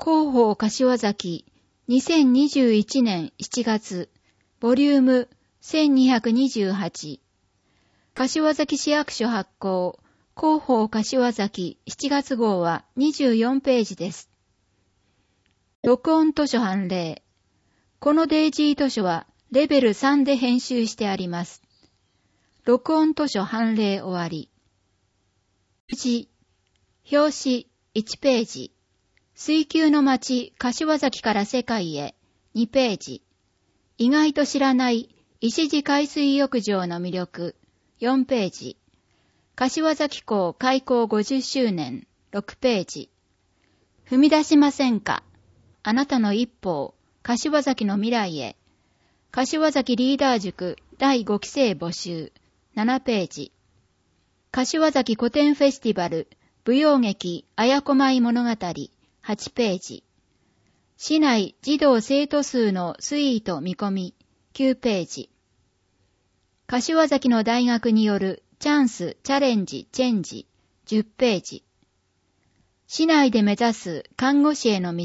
広報柏崎2021年7月ボリューム1228柏崎市役所発行広報柏崎7月号は24ページです。録音図書判例。このデイジー図書はレベル3で編集してあります。録音図書判例終わり。1、表紙1ページ。水球の町柏崎から世界へ2ページ。意外と知らない石地海水浴場の魅力4ページ。柏崎港開港50周年6ページ。踏み出しませんか？あなたの一歩を柏崎の未来へ。柏崎リーダー塾第5期生募集7ページ。柏崎古典フェスティバル舞踊劇あやこまい物語8ページ。市内児童生徒数の推移と見込み9ページ。柏崎の大学によるチャンス、チャレンジ、チェンジ10ページ。市内で目指す看護師への道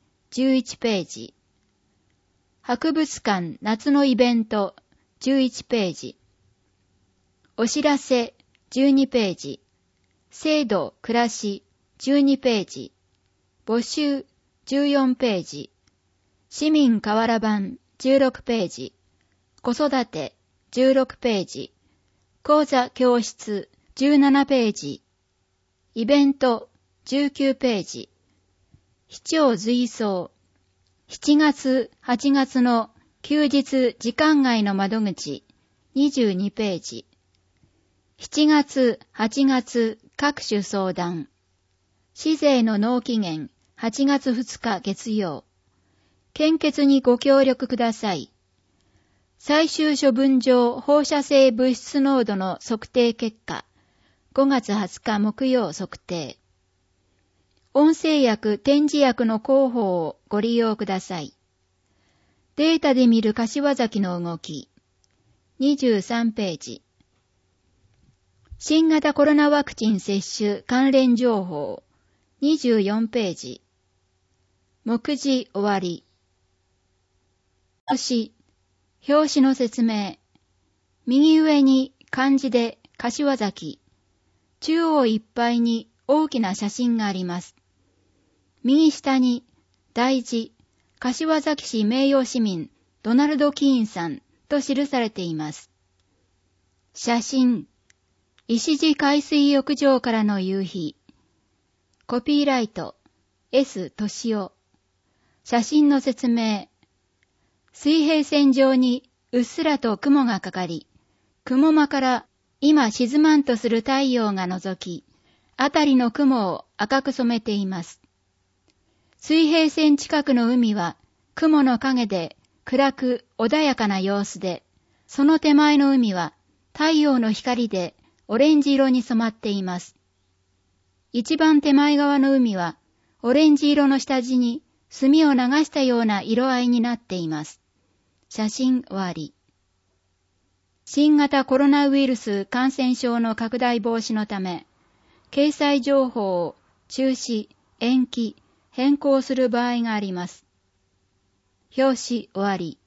11ページ。博物館夏のイベント11ページ。お知らせ12ページ。制度暮らし12ページ。募集14ページ。市民河原版16ページ。子育て16ページ。講座教室17ページ。イベント19ページ。市長随走。7月、8月の休日時間外の窓口22ページ。7月、8月各種相談。市税の納期限8月2日月曜。献血にご協力ください。最終処分場放射性物質濃度の測定結果。5月20日木曜測定。音声薬、点字薬の広報をご利用ください。データで見る柏崎の動き。23ページ。新型コロナワクチン接種関連情報。24ページ。目次終わり。表紙の説明。右上に漢字で柏崎。中央いっぱいに大きな写真があります。右下に大字、柏崎市名誉市民ドナルド・キーンさんと記されています。写真。石地海水浴場からの夕日。コピーライト S 敏夫。写真の説明。水平線上にうっすらと雲がかかり、雲間から今沈まんとする太陽が覗き、あたりの雲を赤く染めています。水平線近くの海は雲の影で暗く穏やかな様子で、その手前の海は太陽の光でオレンジ色に染まっています。一番手前側の海はオレンジ色の下地に墨を流したような色合いになっています。写真終わり。新型コロナウイルス感染症の拡大防止のため、掲載情報を中止、延期、変更する場合があります。表紙終わり。